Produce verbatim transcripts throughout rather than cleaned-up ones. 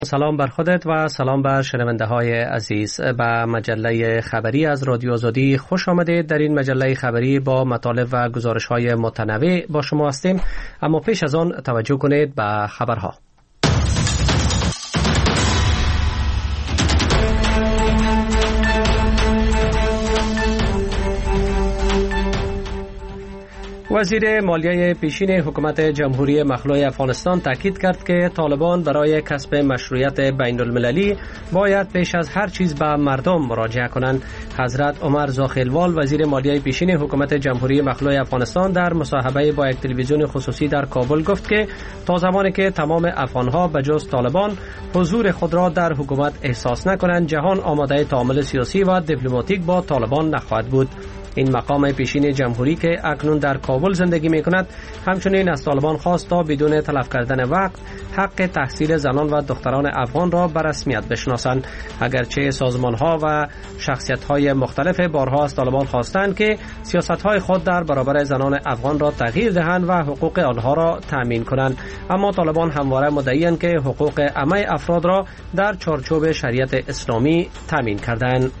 سلام بر خودت و سلام بر شنونده های عزیز. به مجله خبری از رادیو آزادی خوش آمدید. در این مجله خبری با مطالب و گزارش های متنوع با شما هستیم، اما پیش از آن توجه کنید به خبرها. وزیر مالیه پیشین حکومت جمهوری مخلوع افغانستان تاکید کرد که طالبان برای کسب مشروعیت بین المللی باید پیش از هر چیز به مردم مراجعه کنند. حضرت عمر زاخیلوال وزیر مالیه پیشین حکومت جمهوری مخلوع افغانستان در مصاحبه با یک تلویزیون خصوصی در کابل گفت که تا زمانی که تمام افغانها به جز طالبان حضور خود را در حکومت احساس نکنند، جهان آماده تعامل سیاسی و دیپلماتیک با طالبان نخواهد بود. این مقام پیشین جمهوری که اکنون در کابل زندگی می کند همچنین از طالبان خواست تا بدون تلف کردن وقت حق تحصیل زنان و دختران افغان را به رسمیت بشناسند. اگرچه سازمان ها و شخصیت های مختلف بارها از طالبان خواستند که سیاست های خود در برابر زنان افغان را تغییر دهند و حقوق آنها را تامین کنند، اما طالبان همواره مدعی‌اند که حقوق عامه افراد را در چارچوب شریعت اسلامی تامین کردند.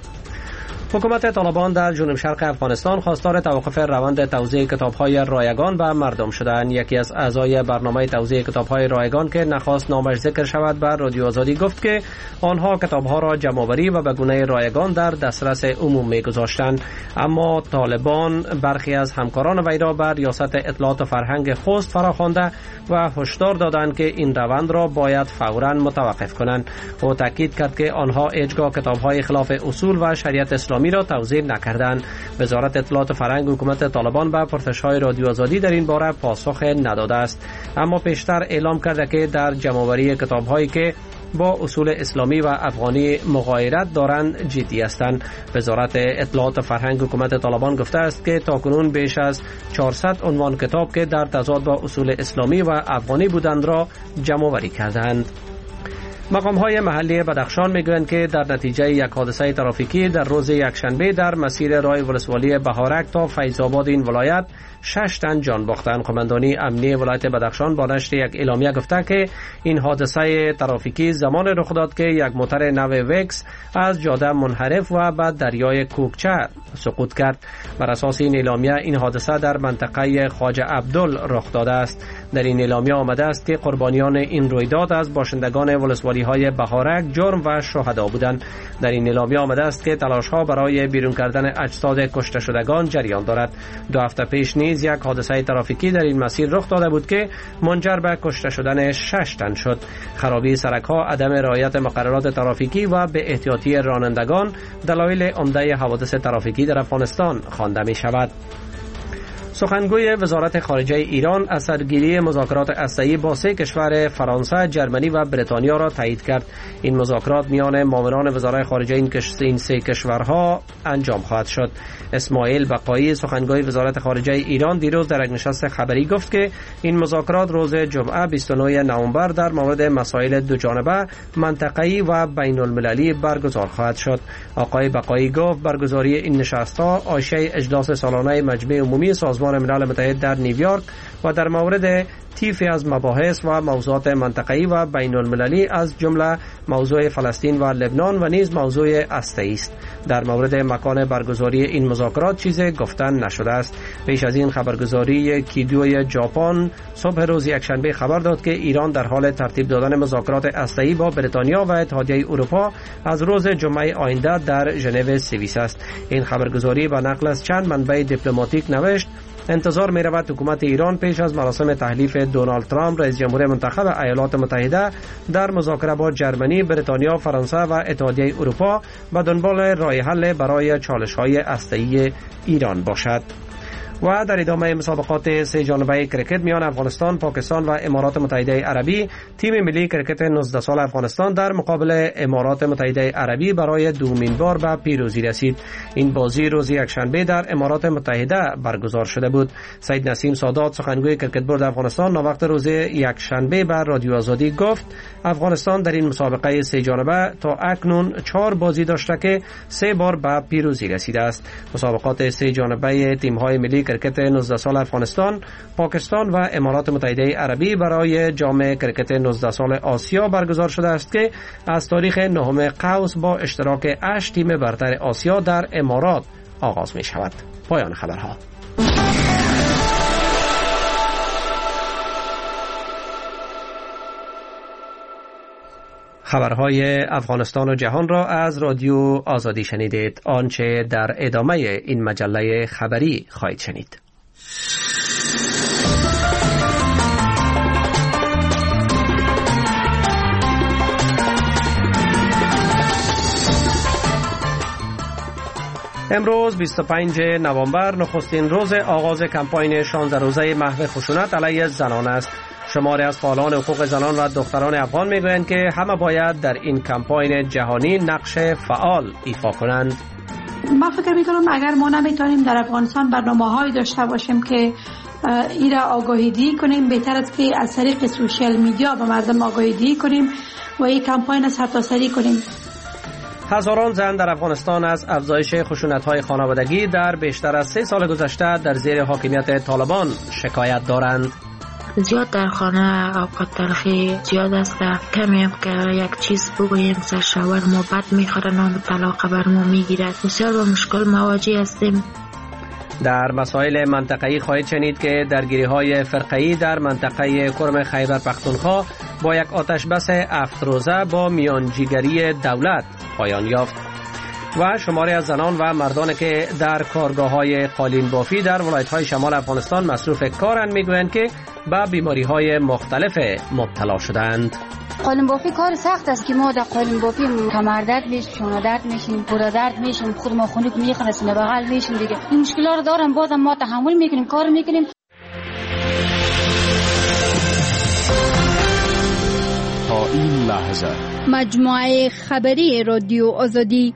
حکومت طالبان در جنوب شرق افغانستان خواستار توقف روند توزیع کتاب‌های رایگان به مردم شدند. یکی از اعضای برنامه توزیع کتاب‌های رایگان که نخواست نامش ذکر شود بر رادیو آزادی گفت که آنها کتاب‌ها را جمع‌آوری و به گونه رایگان در دسترس عموم می‌گذاشتند، اما طالبان برخی از همکاران وی را بر ریاست اطلاعات و فرهنگ خوست فراخوانده و هشدار دادند که این روند را باید فوراً متوقف کنند. او تاکید کرد که آنها هیچگاه کتاب‌های خلاف اصول و شریعت اسلامی را توزیع نکردند. وزارت اطلاعات و فرهنگ حکومت طالبان به پرسش‌های رادیو آزادی در این باره پاسخ نداده است، اما پیشتر اعلام کرده که در جمع‌آوری کتاب‌هایی که با اصول اسلامی و افغانی مغایرت دارند جدی هستند. وزارت اطلاعات و فرهنگ حکومت طالبان گفته است که تاکنون بیش از چهارصد عنوان کتاب که در تضاد با اصول اسلامی و افغانی بودند را جمع‌آوری کردند. مقام‌های محلی بدخشان می‌گویند که در نتیجه یک حادثه ترافیکی در روز یکشنبه در مسیر راه ولسوالی بهارک تا فیض‌آباد این ولایت شش تن جان باختند. قماندانی امنیه ولایت بدخشان با نشر یک اعلامیه گفته که این حادثه ترافیکی زمان رخ داد که یک موتر نو وکس از جاده منحرف و به دریای کوکچه سقوط کرد. بر اساس این اعلامیه این حادثه در منطقه خواجه عبدال رخ داده است. در این اعلامیه آمده است که قربانیان این رویداد از باشندگان ولسوالی های بهارک، جرم و شهدا بودند. در این اعلامیه آمده است که تلاش‌ها برای بیرون کردن اجساد کشته شدگان جریان دارد. دو هفته پیش نیز یک حادثه ترافیکی در این مسیر رخ داده بود که منجر به کشته شدن شش تن شد. خرابی سرک‌ها، عدم رعایت مقررات ترافیکی و به احتیاطی رانندگان دلایل عمده حوادث ترافیکی در افغانستان خوانده می شود. سخنگوی وزارت خارجه ایران اثرگیری مذاکرات هسته‌ای با سه کشور فرانسه، جرمنی و بریتانیا را تایید کرد. این مذاکرات میان معاونان وزرای خارجه این, کش... این سه کشورها انجام خواهد شد. اسماعیل بقایی سخنگوی وزارت خارجه ایران دیروز در یک نشست خبری گفت که این مذاکرات روز جمعه بیست و نهم نوامبر در مورد مسائل دوجانبه، منطقه‌ای و بین المللی برگزار خواهد شد. آقای بقایی گفت برگزاری این نشست‌ها عایشه اجلاس سالانه مجمع عمومی سازمان ملل متحد در نیویورک و در مورد طیفی از مباحث و موضوعات منطقه‌ای و بین المللی از جمله موضوع فلسطین و لبنان و نیز موضوع هسته‌ای است. در مورد مکان برگزاری این مذاکرات چیزی گفتن نشده است. پیش از این خبرگزاری کیدوی ژاپن صبح روز یکشنبه خبر داد که ایران در حال ترتیب دادن مذاکرات هسته‌ای با بریتانیا و اتحادیه اروپا از روز جمعه آینده در ژنو سوئیس است. این خبرگزاری با نقل از چند منبع دیپلماتیک نوشت انتظار می رود حکومت ایران پیش از مراسم تحلیف دونالد ترامپ رئیس جمهور منتخب ایالات متحده در مذاکره با جرمنی، بریتانیا، فرانسه و اتحادیه اروپا به دنبال راه حل برای چالش‌های هسته‌ای ایران باشد. و در ادامه مسابقات سه جانبه کرکت میان افغانستان، پاکستان و امارات متحده عربی، تیم ملی کرکت نوزده سال افغانستان در مقابل امارات متحده عربی برای دومین بار به پیروزی رسید. این بازی روز یکشنبه در امارات متحده برگزار شده بود. سید نسیم سادات سخنگوی کرکت بورد افغانستان ناوقت روز یکشنبه بر رادیو آزادی گفت افغانستان در این مسابقه سه جانبه تا اکنون چهار بازی داشته که سه بار به پیروزی رسیده است. مسابقات سه جانبه تیم‌های ملی کرکت نوزده سال افغانستان، پاکستان و امارات متحده عربی برای جام کرکت نوزده سال آسیا برگزار شده است که از تاریخ نهم قوس با اشتراک هشت تیم برتر آسیا در امارات آغاز می شود. پایان خبرها. خبرهای افغانستان و جهان را از رادیو آزادی شنیدید. آنچه در ادامه این مجله خبری خواهید شنید. امروز بیست و پنجم نوامبر نخستین روز آغاز کمپاین شانزده روزه محو خشونت علیه زنان است. شماری از فعالان حقوق زنان و دختران افغان میگویند که همه باید در این کمپاین جهانی نقش فعال ایفا کنند. ما فکر میکنم اگر ما نمیتونیم در افغانستان برنامه‌هایی داشته باشیم که این را آگاهی کنیم، بهتر است که از طریق سوشال میدیا به مردم آگاهی کنیم و این کمپاین سرتاسری کنیم. هزاران زن در افغانستان از افزایش خشونت‌های خانوادگی در بیشتر از سه سال گذشته در زیر حاکمیت طالبان شکایت دارند. زیاد در خانه اوقات تلخی زیاد است. کمی هم که یک چیز بگوییم سر شوهر ما بد میخوره، نام طلاق بر ما میگیرد. بسیار با مشکل مواجه هستیم. در مسائل منطقه‌ای خواهید شنید که درگیری‌های فرقه‌ای در منطقه کرم خیبر پختونخوا با یک آتش بس هفت روزه با میانجیگری دولت پایان یافت. و شماری از زنان و مردانی که در کارگاه‌های قالین بافی در ولایت‌های شمال افغانستان مصروف کارند میگویند که به بیماری‌های مختلف مبتلا شدند. قالین بافی کار سخت است که ما در قالین بافی کمر درد میشیم، شانه درد میشیم، پورا درد میشیم، خود ما خنک میخنسیم، بغل میشیم دیگه. این مشکلات رو دارم، بازم ما تحمل میکنیم، کار میکنیم. تا این لحظه مجموعه خبری رادیو آزادی.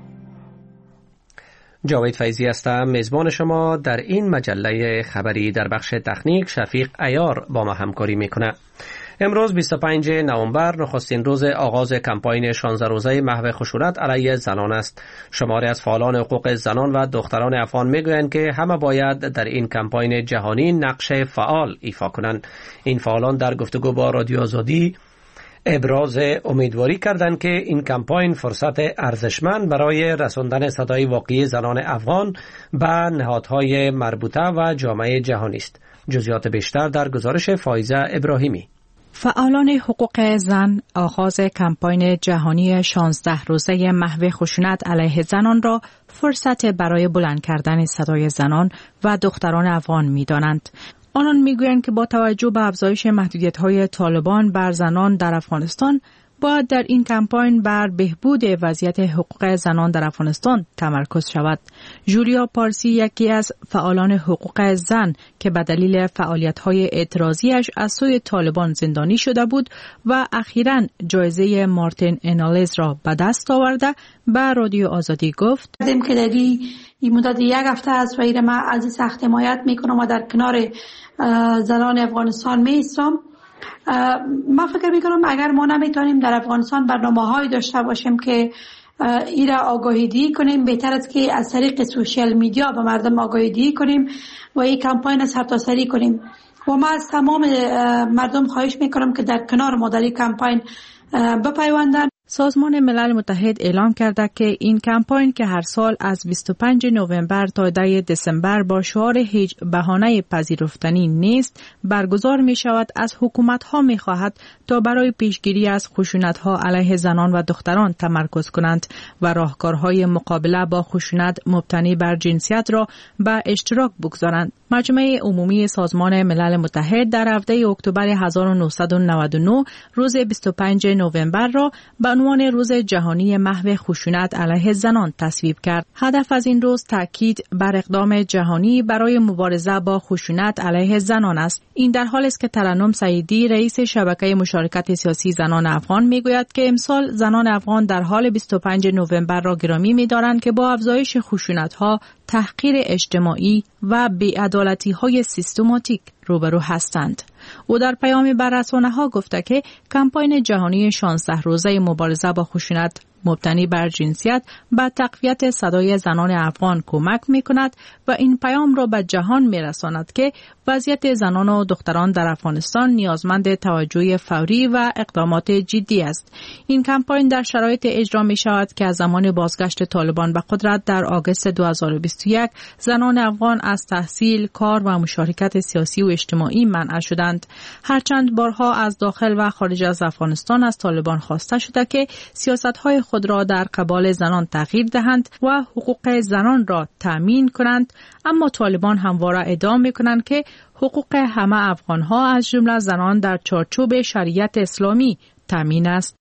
جاوید فیضی هستم، میزبان شما در این مجله خبری. در بخش تکنیک شفیق عیار با ما همکاری میکنه. امروز بیست و پنجم نوامبر نخستین روز آغاز کمپاین شانزده روزه محو خشونت علیه زنان است. شماری از فعالان حقوق زنان و دختران افغان میگویند که همه باید در این کمپاین جهانی نقش فعال ایفا کنند. این فعالان در گفتگو با رادیو آزادی ابراز امیدواری کردند که این کمپاین فرصت ارزشمند برای رساندن صدای واقعی زنان افغان به نهادهای مربوطه و جامعه جهانی است. جزئیات بیشتر در گزارش فایزه ابراهیمی. فعالان حقوق زن آغاز کمپاین جهانی شانزده روزه محو خشونت علیه زنان را فرصت برای بلند کردن صدای زنان و دختران افغان می‌دانند. آنان میگویند که با توجه به افزایش محدودیت‌های طالبان بر زنان در افغانستان باید در این کمپاین بر بهبود وضعیت حقوق زنان در افغانستان تمرکز شود. جولیا پارسی یکی از فعالان حقوق زن که به دلیل فعالیت‌های اعتراضیش از سوی طالبان زندانی شده بود و اخیراً جایزه مارتین انالیز را به دست آورده به رادیو آزادی گفت: دیدیم که در این مدت یک هفته از ویر ما از سخت حمایت میکنم و در کنار زنان افغانستان میستم. من فکر میکنم اگر ما نمیتونیم در افغانستان برنامه‌هایی داشته باشیم که این را آگاهی کنیم، بهتر است که از طریق سوشال میدیا به مردم آگاهی کنیم و این کمپاین سرتاسری کنیم. و من از تمام مردم خواهش میکنم که در کنار ما در این کمپاین بپیوندند. سازمان ملل متحد اعلام کرده که این کمپاین که هر سال از بیست و پنجم نوامبر تا ده دسامبر با شعار هیچ بهانه پذیرفتنی نیست برگزار می شود، از حکومت ها می خواهد تا برای پیشگیری از خشونت ها علیه زنان و دختران تمرکز کنند و راهکارهای مقابله با خشونت مبتنی بر جنسیت را به اشتراک بگذارند. مجمع عمومی سازمان ملل متحد در هفده اکتبر هزار و نهصد و نود و نه روز بیست و پنجم نوامبر را به عنوان روز جهانی محو خشونت علیه زنان تصویب کرد. هدف از این روز تاکید بر اقدام جهانی برای مبارزه با خشونت علیه زنان است. این در حالی است که ترنم سعیدی رئیس شبکه مشارکت سیاسی زنان افغان میگوید که امسال زنان افغان در حال بیست و پنجم نوامبر را گرامی می‌دارند که با افزایش خشونت‌ها، تحقیر اجتماعی و بی‌عدالتی‌های سیستماتیک روبرو هستند. او در پیامی بر رسانه‌ها گفته که کمپاین جهانی شانزده روزه مبارزه با خشونت مبتنی بر جنسیت به تقویت صدای زنان افغان کمک می کند و این پیام را به جهان می رساند که وضعیت زنان و دختران در افغانستان نیازمند توجه فوری و اقدامات جدی است. این کمپاین در شرایط اجرا می شود که از زمان بازگشت طالبان به قدرت در آگوست دو هزار و بیست و یک زنان افغان از تحصیل، کار و مشارکت سیاسی و اجتماعی منع شدند. هرچند بارها از داخل و خارج از افغانستان از طالبان خواسته شده که سیاست‌های خود را در قبال زنان تغییر دهند و حقوق زنان را تأمین کنند، اما طالبان همواره ادعا می‌کنند که حقوق همه افغان‌ها از جمله زنان در چارچوب شریعت اسلامی تأمین است.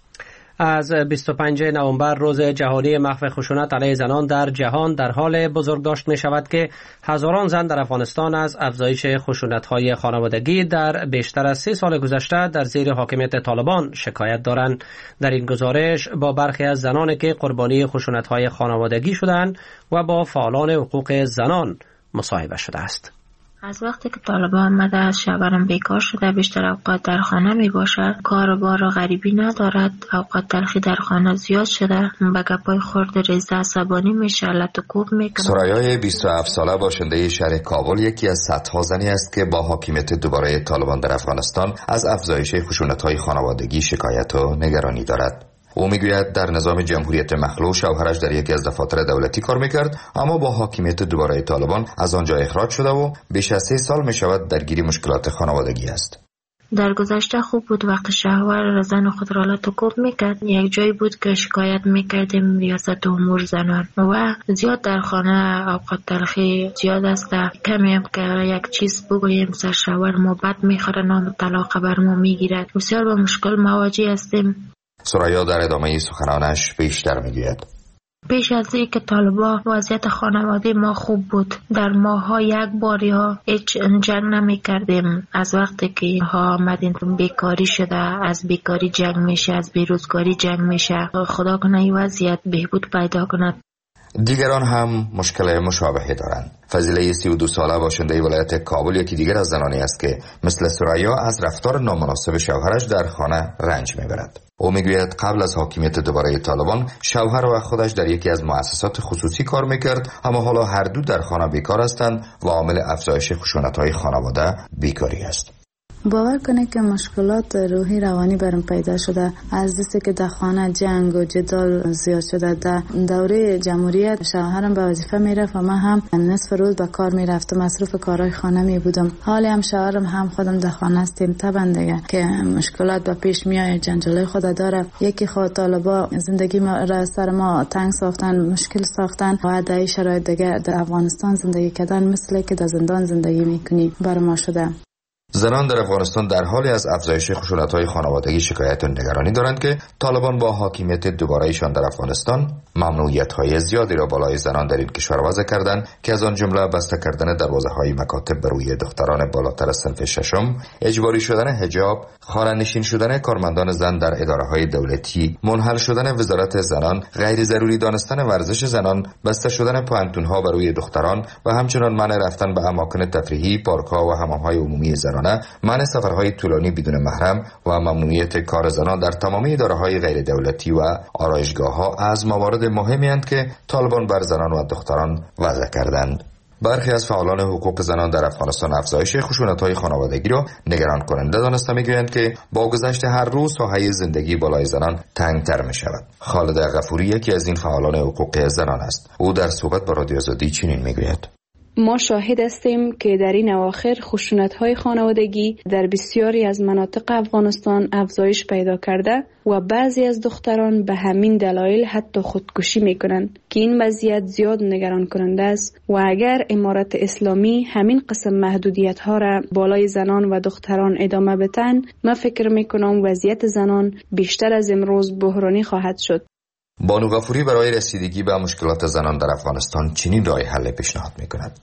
از بیست و پنجم نوامبر روز جهانی محو خشونت علیه زنان در جهان در حال بزرگداشت می شود که هزاران زن در افغانستان از افزایش خشونت‌های خانوادگی در بیشتر از سه سال گذشته در زیر حاکمیت طالبان شکایت دارند. در این گزارش با برخی از زنانی که قربانی خشونت‌های خانوادگی شدند و با فعالان حقوق زنان مصاحبه شده است. از وقتی که طالبان آمده شوهرم بیکار شده، بیشتر اوقات در خانه می باشد، کار و بار غریبی ندارد، اوقات تلخی در خانه زیاد شده، به گپای خورد ریزه عصبانی میشه، لط و کوب میکنه. ثریای بیست و هفت ساله باشنده شهر کابل یکی از صدها زنی است که با حاکمیت دوباره طالبان در افغانستان از افزایش خشونت‌های خانوادگی شکایت و نگرانی دارد. او میگوید در نظام جمهوریت مخلوع شوهرش در یکی از دفاتر دولتی کار میکرد، اما با حاکمیت دوباره طالبان از آنجا اخراج شده و بیش از سه سال میشود درگیر مشکلات خانوادگی است. در گذشته خوب بود وقتی شوهر زن خود را لط و کوب میکرد. یک جایی بود که شکایت میکردیم ریاست امور زنان و زیاد در خانه اوقات تلخی زیاد است. کمی هم که یک چیز بگوییم سر شوهر ما بد میخوره، نام طلاق بر ما میگیرد. بسیار با مشکل مواجه هستیم. ثریا در ادامه سخنانش بیشتر میگوید: پیش از این که طالبان وضعیت خانواده ما خوب بود. در ماها یک باری ها هیچ جنگ نمی کردیم. از وقتی که ها آمدین بیکاری شده، از بیکاری جنگ میشه، از بیروزگاری جنگ میشه. خدا کنه این وضعیت بهبود پیدا کند. دیگران هم مشکل مشابهی دارند. فضیله سی و دو ساله باشنده ولایت کابل یکی دیگر از زنانی است که مثل ثریا از رفتار نامناسب شوهرش در خانه رنج میبرد. او میگوید قبل از حاکمیت دوباره طالبان شوهر و خودش در یکی از مؤسسات خصوصی کار میکرد، اما حالا هر دو در خانه بیکار هستند و عامل افزایش خشونت‌های خانواده بیکاری است. باور کنه که مشکلات روحی روانی برام پیدا شده از دستی که در خانه جنگ و جدال زیاد شده. در دوره جمهوریت شوهرم به وظیفه میرفت و من هم نصف روز به کار میرفتم، مصروف کارهای خانه می بودم. حالی هم شوهرم هم خودم در خانه هستیم. طبعا دیگه که مشکلات به پیش میاد، جنجال خود داره. یکی خود طالبا زندگی ما را سر ما تنگ ساختن، مشکل ساختن و در این شرایط دیگه در افغانستان زندگی کردن مثل که در زندان زندگی میکنی بر ما شده. زنان در افغانستان در حالی از افزایش خشونت‌های خانوادگی شکایت و نگرانی دارند که طالبان با حاکمیت دوباره‌ایشان در افغانستان ممنوعیت‌های زیادی را بالای زنان در این کشور وضع کردند که از آن جمله بسته کردن دروازه‌های مکاتب بر روی دختران بالاتر از صنف ششم، اجباری شدن حجاب، خانه‌نشین شدن کارمندان زن در اداره‌های دولتی، منحل شدن وزارت زنان، غیر ضروری دانستن ورزش زنان، بسته شدن پانتون‌ها بر روی دختران و همچنین منع رفتن به اماکن تفریحی، پارک‌ها و حمام‌های عمومی زنان، منع سفرهای طولانی بدون محرم و ممنوعیت کار زنان در تمام اداره‌های غیر دولتی و آرایشگاه‌ها از موارد مهمی اند که طالبان بر زنان و دختران وضع کردند. برخی از فعالان حقوق زنان در افغانستان افزایش خشونت‌های خانوادگی را نگران کننده دانسته می‌گویند که با گذشت هر روز ساحه زندگی بالای زنان تنگ‌تر می‌شود. خالد غفوری یکی از این فعالان حقوق زنان است. او در صحبت با رادیو آزادی چنین می‌گوید: ما شاهد هستیم که در این اواخر خشونت‌های خانوادگی در بسیاری از مناطق افغانستان افزایش پیدا کرده و بعضی از دختران به همین دلایل حتی خودکشی می‌کنند که این وضعیت زیاد نگران کننده است و اگر امارت اسلامی همین قسم محدودیت‌ها را بالای زنان و دختران ادامه بدن، من فکر می‌کنم وضعیت زنان بیشتر از امروز بحرانی خواهد شد. بانو غفوری برای رسیدگی به مشکلات زنان در افغانستان چنین راه حل پیشنهاد می‌کند: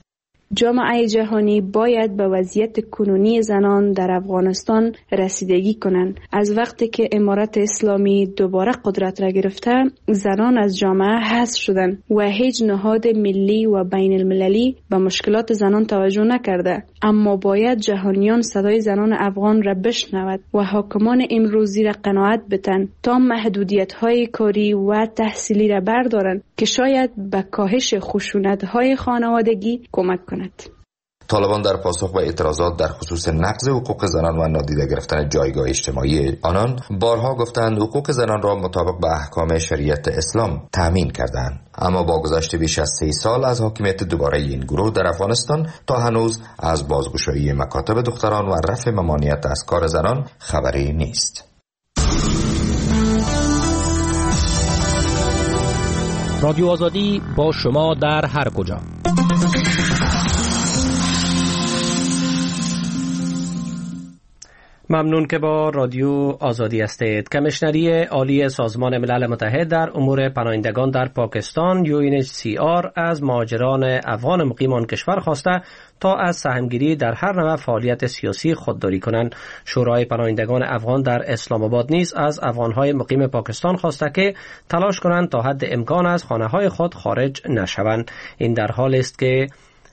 جامعه جهانی باید به وضعیت کنونی زنان در افغانستان رسیدگی کنند. از وقتی که امارت اسلامی دوباره قدرت را گرفته، زنان از جامعه حذف شدند و هیچ نهاد ملی و بین المللی به مشکلات زنان توجه نکرده. اما باید جهانیان صدای زنان افغان را بشنود و حاکمان امروزی را قناعت بدن تا محدودیت‌های کاری و تحصیلی را بردارند که شاید به کاهش خشونت‌های خانوادگی کمک کند. طالبان در پاسخ به اعتراضات در خصوص نقض حقوق زنان و نادیده گرفتن جایگاه اجتماعی آنان بارها گفتند حقوق زنان را مطابق به احکام شریعت اسلام تأمین کردند. اما با گذشت بیش از سه سال از حاکمیت دوباره این گروه در افغانستان تا هنوز از بازگشایی مکاتب دختران و رفع ممانعت از کار زنان خبری نیست. رادیو آزادی با شما در هر کجا. ممنون که با رادیو آزادی هستید. کمیشنری عالی سازمان ملل متحد در امور پناهندگان در پاکستان یو ان اچ سی آر از مهاجران افغان مقیم آن کشور خواسته تا از سهمگیری در هر نوع فعالیت سیاسی خودداری کنند. شورای پناهندگان افغان در اسلام آباد نیز از افغانهای مقیم پاکستان خواسته که تلاش کنند تا حد امکان از خانه‌های خود خارج نشوند. این در حالی است که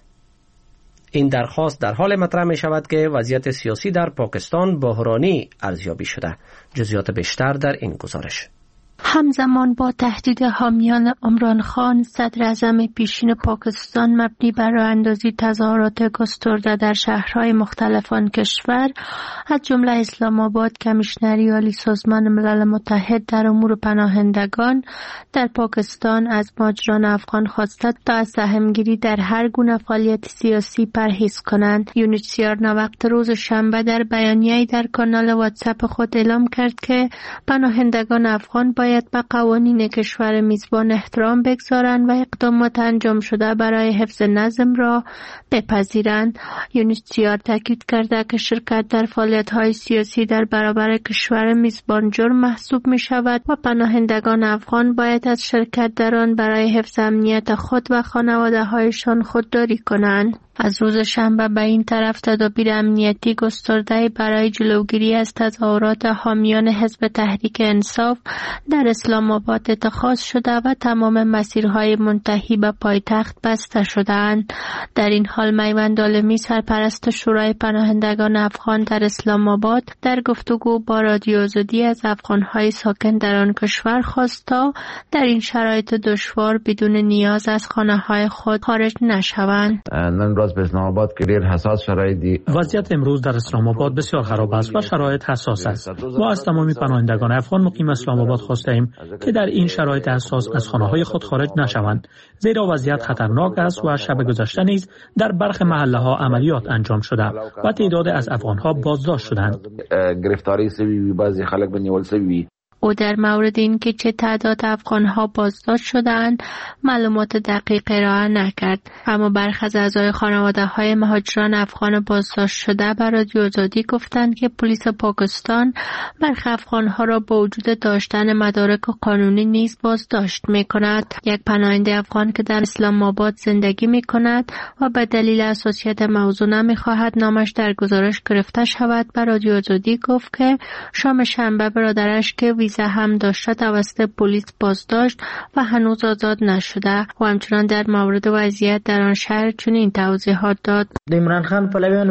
این درخواست در حال مطرح می شود که وضعیت سیاسی در پاکستان بحرانی ارزیابی شده. جزئیات بیشتر در این گزارش. همزمان با تهدید حامیان عمران خان، صدر اعظم پیشین پاکستان مبنی بر راه اندازی تظاهرات گسترده در شهرهای مختلف آن کشور، از جمله اسلام آباد، کمیشنری عالی سازمان ملل متحد در امور پناهندگان در پاکستان از مهاجران افغان خواسته تا از سهمگیری در هر گونه فعالیت سیاسی پرهیز کنند. یو ان اچ سی آر وقت روز شنبه در بیانیه‌ای در کانال واتساپ خود اعلام کرد که پناهندگان افغان باید به قوانین کشور میزبان احترام بگذارند و اقدامات انجام شده برای حفظ نظم را بپذیرند. یو ان اچ سی آر تاکید کرده که شرکت در فعالیت‌های سیاسی در برابر کشور میزبان جرم محسوب می شود و پناهندگان افغان باید از شرکت در آن برای حفظ امنیت خود و خانواده‌هایشان خودداری کنند. از روز شنبه به این طرف تدابیر امنیتی گسترده برای جلوگیری از تظاهرات حامیان حزب تحریک انصاف در اسلام آباد اتخاذ شده و تمام مسیرهای منتهی به پایتخت بسته شده‌اند. در این حال میوند عالمی، سرپرست شورای پناهندگان افغان در اسلام آباد، در گفتگو با رادیو آزادی از افغان‌های ساکن در آن کشور خواست تا در این شرایط دشوار بدون نیاز از خانه‌های خود خارج نشوند. به اسلام آباد که دیر حساس شرایطی وضعیت امروز در اسلام آباد بسیار خراب است و شرایط حساس است. ما از تمامی پناهندگان افغان مقیم اسلام آباد خواستیم که در این شرایط حساس از خانه‌های خود خارج نشوند، زیرا وضعیت خطرناک است و شب گذشته نیز در برخی محله‌ها عملیات انجام شده و تعداد از افغان‌ها بازداشت شدند. گرفتاری سوی بعضی خلک به نیول سوی. او در مورد این که چه تعداد افغان‌ها بازداشت شدند معلومات دقیق ارائه نکرد، اما برخی از اعضای خانواده‌های مهاجران افغان بازداشت شده بر رادیو آزادی گفتند که پلیس پاکستان برخی افغان‌ها را با وجود داشتن مدارک قانونی نیز بازداشت می‌کند. یک پناهنده افغان که در اسلام آباد زندگی می‌کند و به دلیل حساسیت موضوع نمی‌خواهد نامش در گزارش گرفته شود بر رادیو آزادی گفت که شام شنبه برادرش که ویزا هم داشته توسط پلیس بازداشت و هنوز آزاد نشده و همچنان در مورد وضعیت در آن شهر چنین توضیحات داد. عمران خان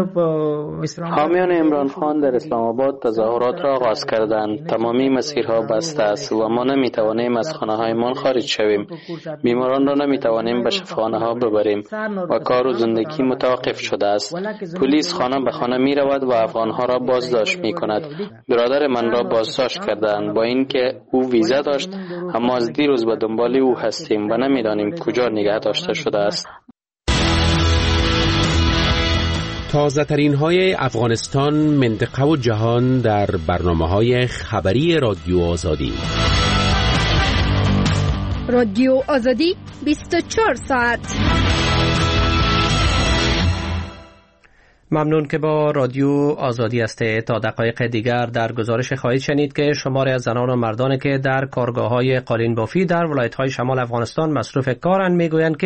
حامیان عمران خان در اسلام آباد تظاهرات را آغاز کردند. تمامی مسیرها بسته است و ما نمیتوانیم از خانه‌هایمان خارج شویم. بیماران را نمیتوانیم به شفاخانه‌ها ببریم و کار و زندگی متوقف شده است. پلیس خانه به خانه می رود و افغان‌ها را بازداشت می کند. برادر من را بازداشت کردند با اینکه او ویزا داشت، اما از دیروز به دنبال او هستیم و نمیدانیم کجا نگه داشته شده است. تازه ترین های افغانستان، منطقه و جهان در برنامه های خبری رادیو آزادی. رادیو آزادی بیست و چهار ساعت. ممنون که با رادیو آزادی هستید. تا دقایق دیگر در گزارش خواهید شنید که شماری از زنان و مردانی که در کارگاه‌های قالین بافی در ولایت‌های شمال افغانستان مصروف کارند میگویند که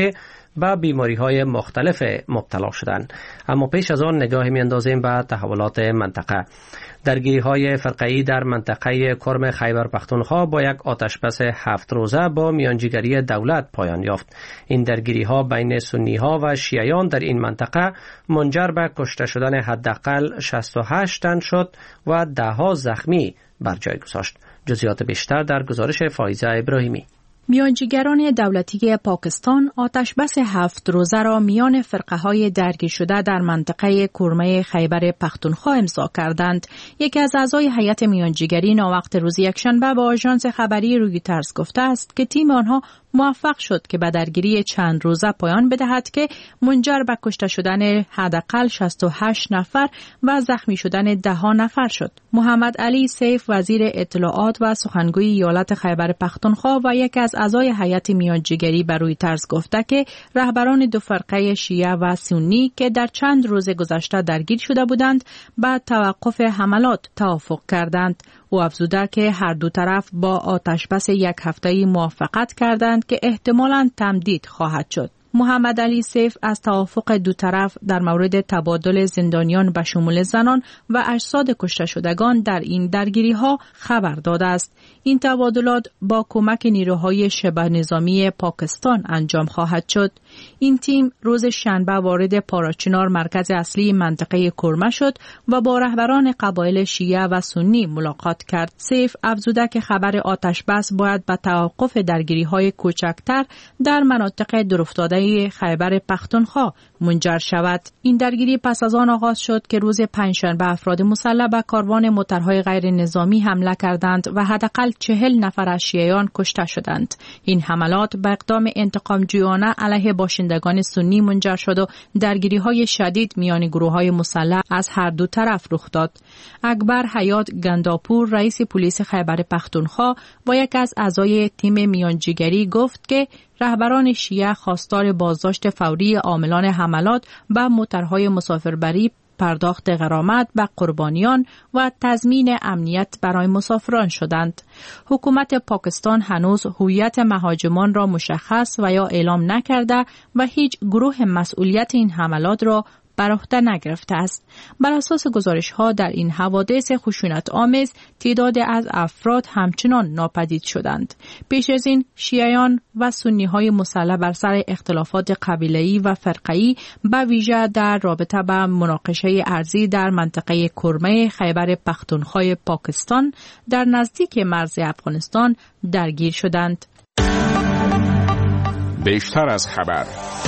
به بیماری های مختلف مبتلا شدند. اما پیش از آن نگاهی می‌اندازیم به تحولات منطقه. درگیری های فرقه‌ای در منطقه کرم خیبر پختونخوا با یک آتشبس هفت روزه با میانجیگری دولت پایان یافت. این درگیری ها بین سنی ها و شیعیان در این منطقه منجر به کشته شدن حداقل شصت و هشت تن شد و ده ها زخمی بر جای گذاشت. جزئیات بیشتر در گزارش فائزه ابراهیمی. میانجیگران دولتی پاکستان آتشبس هفت روزه را میان فرقه های درگیر شده در منطقه کرمه خیبر پختونخوا امضا کردند. یکی از اعضای هیئت میانجیگری ناوقت روز یکشنبه با آژانس خبری رویترز گفته است که تیم آنها موفق شد که به درگیری چند روزه پایان بدهد که منجر به کشته شدن حداقل شصت و هشت نفر و زخمی شدن ده ها نفر شد. محمد علی سیف وزیر اطلاعات و سخنگوی ایالت خیبر پختونخوا و یکی از اعضای هیئت میانجیگری بر رویترز گفته که رهبران دو فرقه شیعه و سنی که در چند روز گذشته درگیر شده بودند با توقف حملات توافق کردند. او افزوده که هر دو طرف با آتشبس یک هفته‌ای موافقت کردند که احتمالاً تمدید خواهد شد. محمد علی سیف از توافق دو طرف در مورد تبادل زندانیان به شمول زنان و اجساد کشته شدگان در این درگیری ها خبر داده است. این تبادلات با کمک نیروهای شبه نظامی پاکستان انجام خواهد شد. این تیم روز شنبه وارد پاراچنار مرکز اصلی منطقه کرمه شد و با رهبران قبایل شیعه و سنی ملاقات کرد. سیف افزوده که خبر آتشبس باید به توقف درگیری های کوچکتر در مناطق دورافتاده خیبر پختونخوا منجر شود. این درگیری پس از آن آغاز شد که روز پنجشنبه افراد مسلح به کاروان موترهای غیر نظامی حمله کردند و حداقل چهل نفر از شیعیان کشته شدند. این حملات به اقدام انتقامجویانه علیه باشندگان سنی منجر شد و درگیری‌های شدید میان گروه‌های مسلح از هر دو طرف رخ داد. اکبر حیات گنداپور رئیس پلیس خیبر پختونخوا و یک از اعضای تیم میانجیگری گفت که رهبران شیعه خواستار بازداشت فوری عاملان حملات به موترهای مسافربری، پرداخت غرامت به قربانیان و تضمین امنیت برای مسافران شدند. حکومت پاکستان هنوز هویت مهاجمان را مشخص و یا اعلام نکرده و هیچ گروه مسئولیت این حملات را بر عهده نگرفته است. بر اساس گزارش‌ها در این حوادث خشونت آمیز تعداد از افراد همچنان ناپدید شدند. پیش از این شیعیان و سنی‌های مسلح بر سر اختلافات قبیله‌ای و فرقه‌ای به ویژه در رابطه با مناقشه ارضی در منطقه کرمه خیبر پختونخوا پاکستان در نزدیک مرز افغانستان درگیر شدند. بیشتر از خبر.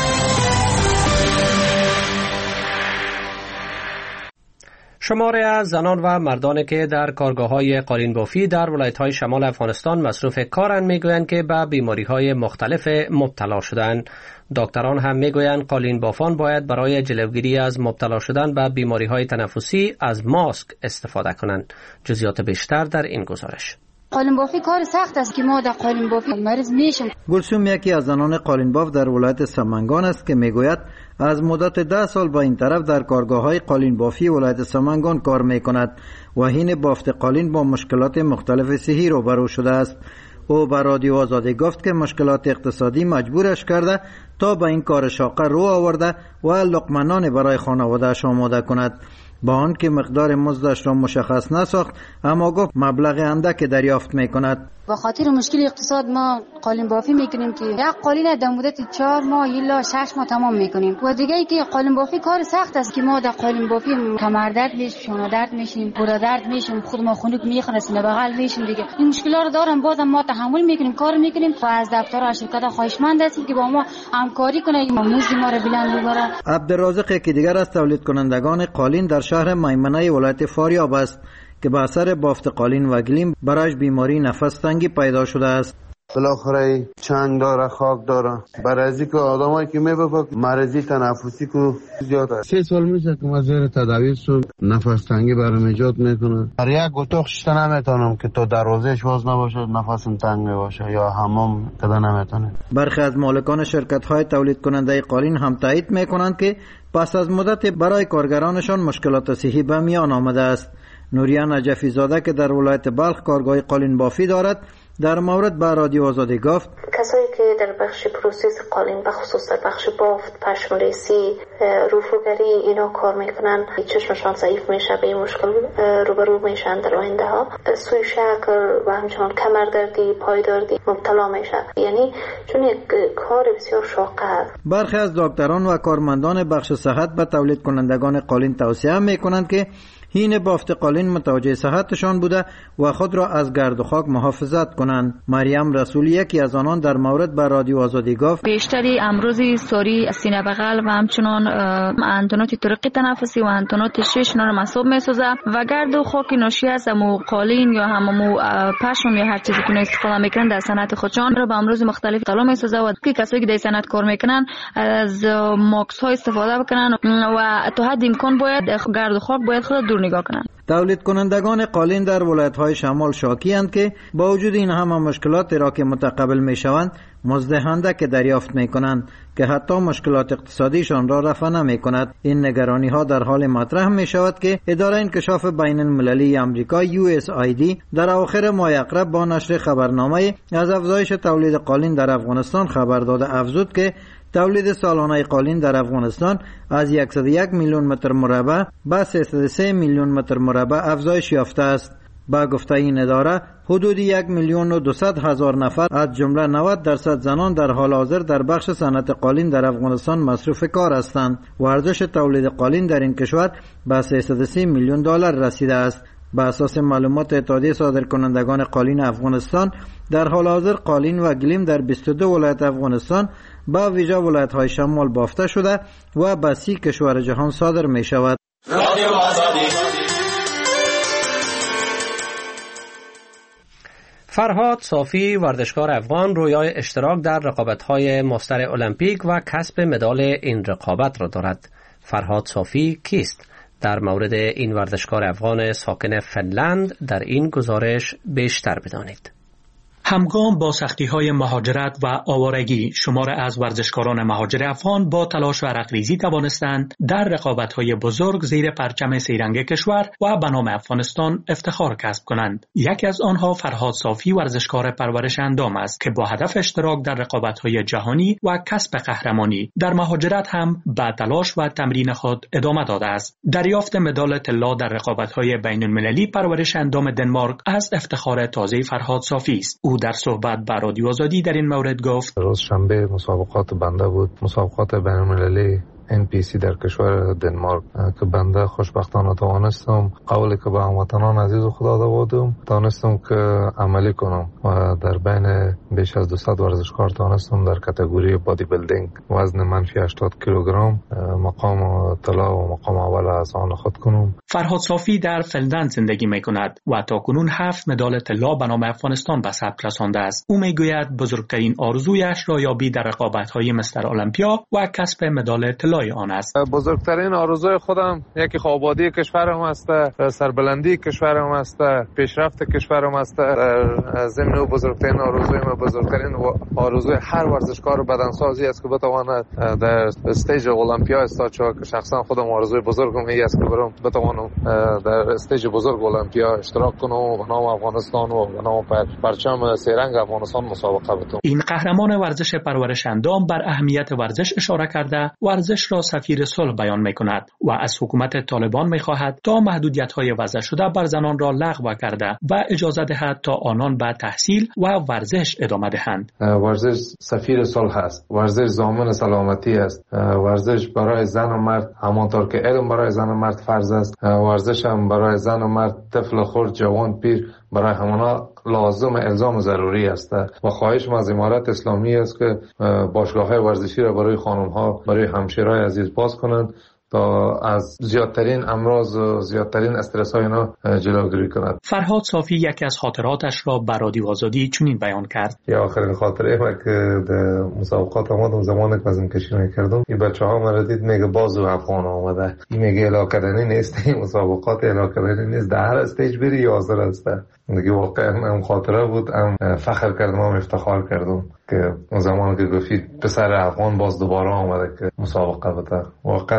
شماری از زنان و مردانی که در کارگاه‌های قالین بافی در ولایت‌های شمال افغانستان مصروف کارند میگویند که به بیماری‌های مختلف مبتلا شدند. دکتران هم میگویند قالین بافان باید برای جلوگیری از مبتلا شدن به بیماری‌های تنفسی از ماسک استفاده کنند. جزئیات بیشتر در این گزارش. قالین بافی کار سخت است که ما در قالین بافی مریض میشیم. گلسوم یکی از زنان قالین باف در ولایت سمنگان است که میگوید از مدت ده سال با این طرف در کارگاه‌های قالین بافی ولایت سمنگان کار میکند و حین بافت قالین با مشکلات مختلف صحی روبرو شده است. او به رادیو آزادی گفت که مشکلات اقتصادی مجبورش کرده تا به این کار شاقه رو آورده و لقمه برای خانواده‌اش آماده کند. با آن که مقدار مزدش را مشخص نساخت، اما گفت مبلغ اندک دریافت میکند. با خاطر مشکل اقتصاد ما قالین بافی میکنیم که یک قالین در مدت چهار ماه الا شش ماه تمام میکنیم. و دیگه ای که قالین بافی کار سخت است که ما در قالین بافی کمر درد میشیم، شانه درد میشیم، گودا درد میشیم، خود ما خنک میخوره، سینه بغل میشیم. دیگه این مشکلات رو دارم، بازم ما تحمل میکنیم، کار میکنیم و از دفتر و شرکت خواهشمند هستیم که با ما همکاری کنه، ما مزد ما رو بلند ببره. عبدالرازق که دیگر از تولید کنندگان قالین در شهر میمنه ولایت فاریاب است که با اثر بافت قالین و گلیم برایش بیماری نفس تنگی پیدا شده است. بالاخره چنگ داره، خاک داره. برای که آدمایی که میبافت مرضی تنفسی کو زیاد است. سه سال میشه که ما زیر تداوی سو نفس تنگی برام ایجاد میکنه. هر یک اتاق شته نمیتونم که تو دروازه‌اش باز نباشه نفسم تنگ باشه یا حمام کده نمیتونه. برخی از مالکان شرکت‌های تولید کننده قالین هم تایید میکنند که پس از مدت برای کارگرانشان مشکلات صحی به میان آمده است. نوریا نجفی زاده که در ولایت بلخ کارگاه قالین بافی دارد در مورد به رادیو آزادی گفت کسایی که در بخش پروسس قالین و خصوص در بخش بافت، پشم‌ریزی، روفوگری اینا کار میکنن، چشمشان ضعیف میشه، به این مشکل روبرو میشن در آینده ها. سوی شکر و همچنان کمردردی، پایدردی مبتلا میشه. یعنی چون یک کار بسیار شاق است. برخی از دکتران و کارمندان بخش صحت به تولید کنندگان قالین توصیه میکنند که هین بافت قالین متوجه صحتشان بوده و خود را از گرد و خاک محافظت کنند. مریم رسولی یکی از آنان در مورد به رادیو آزادی گفت بیشتری امروزی سوری سینه بغل و همچنان انتونات طرق تنفسی و انتونات شش نور مصاب میسازه و گرد و خاک ناشی از مو قالین یا هممو پشم یا هر چیزی که استفاده میکنن در صنعت خودشان را به امروز مختلف طلا میسازه و که کسایی که در صنعت کار میکنن از ماکس ها استفاده بکنن و تا حد امکان باید گرد و خاک باید خود دور نگاه کنند. تولید کنندگان قالین در ولایت‌های شمال شاکی اند که با وجود این همه مشکلات را که متقبل می‌شوند مزد که دریافت می‌کنند که حتی مشکلات اقتصادیشان را رفع نمی‌کند. این نگرانی‌ها در حال مطرح می‌شود که اداره انکشاف بین المللی آمریکا یو اس آی دی در اواخر ماه اقرب با نشر خبرنامه از افزایش تولید قالین در افغانستان خبر داده افزود که تولید سالانه قالین در افغانستان از صد و یک میلیون متر مربع به سیصد و سه میلیون متر مربع افزایش یافته است. با گفته این اداره حدود یک میلیون و دویست هزار نفر از جمله نود درصد زنان در حال حاضر در بخش صنعت قالین در افغانستان مصروف کار هستند و ارزش تولید قالین در این کشور به سیصد و سی میلیون دلار رسیده است. به اساس معلومات اتحادیه صادرکنندگان قالین افغانستان در حال حاضر قالین و گلیم در بیست و دو ولایت افغانستان با ویژه ولایت‌های شمال بافته شده و به سی کشور جهان صادر می شود. فرهاد صافی ورزشکار افغان رویای اشتراک در رقابت‌های ماستر المپیک و کسب مدال این رقابت را دارد. فرهاد صافی کیست؟ در مورد این ورزشکار افغان ساکن فنلند در این گزارش بیشتر بدانید. همگام با سختی‌های مهاجرت و آوارگی شمار از ورزشکاران مهاجر افغان با تلاش و عرق‌ریزی توانستند در رقابت‌های بزرگ زیر پرچم سه‌رنگ کشور و به نام افغانستان افتخار کسب کنند. یکی از آنها فرهاد صافی ورزشکار پرورش اندام است که با هدف اشتراک در رقابت‌های جهانی و کسب قهرمانی در مهاجرت هم به تلاش و تمرین خود ادامه داده است. دریافت مدال طلا در رقابت‌های بین‌المللی پرورش اندام دنمارک از افتخار تازه فرهاد صافی است. او در صحبت با رادیو آزادی در این مورد گفت روز شنبه مسابقات بنده بود، مسابقات بین‌المللی ان پی سی در کشور دنمارک که بنده خوشبختانه توانستم قولی که به هموطنان عزیز خدا داده بودم توانستم که عملی کنم و در بین بیش از دویست ورزشکار توانستم در کاتگوری بادی بیلدینگ وزن منفی هشتاد کیلوگرم مقام طلا و مقام اول از آن خود کنم. فرهاد صافی در فنلند زندگی می کند و تاکنون هفت مدال طلا به نام افغانستان به ثبت رسانده است. او می گوید بزرگترین آرزویش را یابی در رقابت‌های مستر المپیا و کسب مدال طلا آن است. بزرگترین آرزوی خودم یکی آبادی کشورم است، سربلندی کشورم است، پیشرفت کشورم است. ضمن بزرگترین آرزوی ما بزرگترین آرزوی هر ورزشکار بدنسازی است که بتواند در استیج المپیا استاد شود که شخصا خودم آرزوی بزرگم این است که برم بتوانم در استیج بزرگ المپیا اشتراک کنم و به نام افغانستان و به نام پرچم سه‌رنگ افغانستان مسابقه بتم. این قهرمان ورزش پرورش اندام بر اهمیت ورزش اشاره کرده ورزش را سفیر صلح بیان می‌کند و از حکومت طالبان می‌خواهد تا محدودیت‌های وضع شده بر زنان را لغو کرده و اجازه دهد تا آنان به تحصیل و ورزش ادامه دهند. ورزش سفیر صلح است، ورزش ضامن سلامتی است، ورزش برای زن و مرد همانطور که علم برای زن و مرد فرض است، ورزش هم برای زن و مرد، طفل خرد، جوان، پیر برای همانا لازم الزام ضروری است و خواهش از امارت اسلامی است که باشگاه‌های ورزشی را برای خانم‌ها، برای همشیرای عزیز باز کنند تا از زیادترین امراض و زیادترین استرس های اینا جلوگیری کند. فرهاد صافی یکی از خاطراتش را به رادیو آزادی چنین بیان کرد. یا آخرین خاطره ما که در مسابقات آمدم زمانی که وزن کشی می‌کردم، این بچه‌ها مرا دید میگه بازو افغان آمده. این میگه علاقه‌داری نیست، این مسابقات علاقه‌داری نیست، در هر استیج بری حاضر است. دیگه واقعا هم خاطره بود، هم فخر کردم، هم افتخار کردم که اون زمانی که گفتید پسر افغان باز دوباره آمده که مسابقه بده، واقعا هم افتخار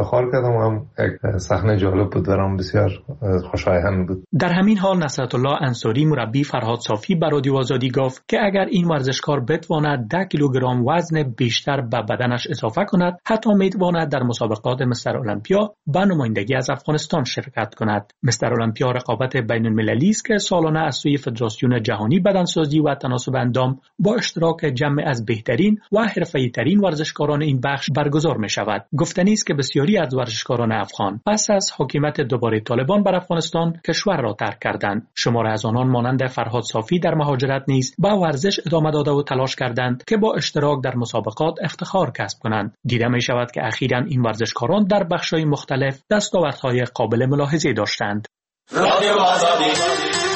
افتخار کردم و هم یک صحنه جالب بود برام، بسیار خوشایند بود. در همین حال نصرت الله انصاری مربی فرهاد صافی به رادیو آزادی گفت که اگر این ورزشکار بتواند ده کیلوگرم وزن بیشتر به بدنش اضافه کند، حتی میتواند در مسابقات مستر المپیا به نمایندگی از افغانستان شرکت کند. مستر المپیا رقابت بین المللی است که سالانه از سوی فدراسیون جهانی بدنسازی و تناسب اندام با اشتراک جمع از بهترین و حرفه‌ای ترین ورزشکاران این بخش برگزار می شود. گفتنی است که بسیاری از ورزشکاران افغان پس از حکومت دوباره طالبان بر افغانستان کشور را ترک کردند. شمار از آنان مانند فرهاد صافی در مهاجرت نیز به ورزش ادامه داده و تلاش کردند که با اشتراک در مسابقات افتخار کسب کنند. دیده می شود که اخیراً این ورزشکاران در بخش‌های مختلف دستاوردهای قابل ملاحظه داشتند. رادیو آزادی